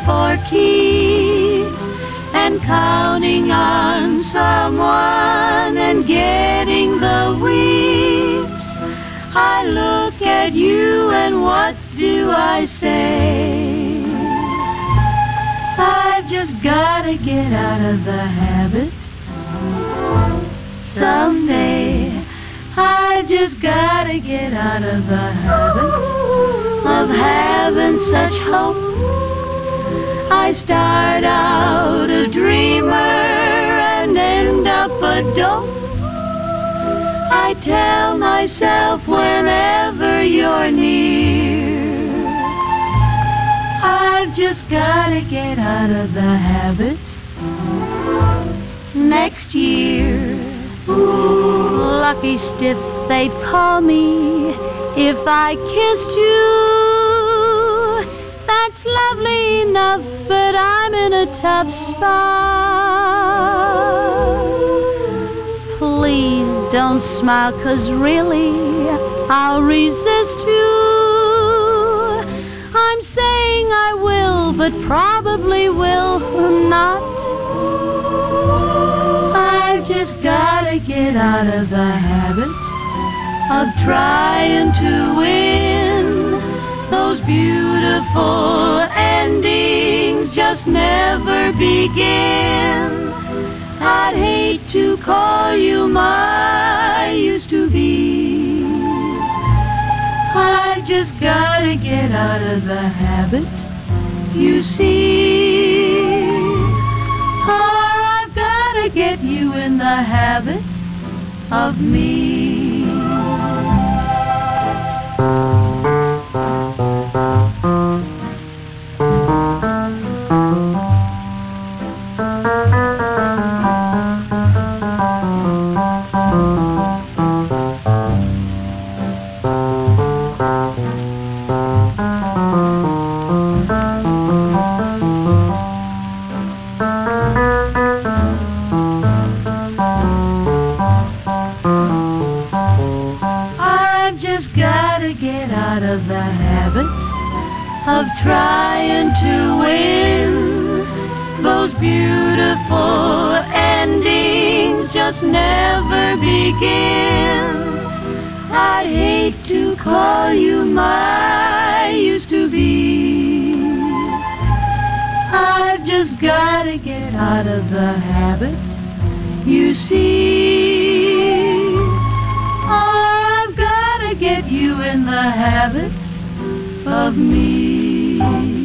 for keeps, and counting on someone and getting the weeps. I look at you and what do I say? I've just gotta get out of the habit. Someday I've just gotta get out of the habit of having such hope. I start out a dreamer and end up a dope. I tell myself whenever you're near, I've just gotta get out of the habit. Next year, lucky stiff they'd call me if I kissed you. That's lovely enough, but I'm in a tough spot. Please don't smile, 'cause really I'll resist you. I'm saying I will, but probably will not. I've just gotta get out of the habit of trying to win. Those beautiful endings just never begin. I'd hate to call you my used-to-be. I've just gotta get out of the habit, you see. Or I've gotta get you in the habit of me. Get out of the habit of trying to win. Those beautiful endings just never begin. I'd hate to call you my used-to-be. I've just gotta get out of the habit, you see. Get you in the habit of me.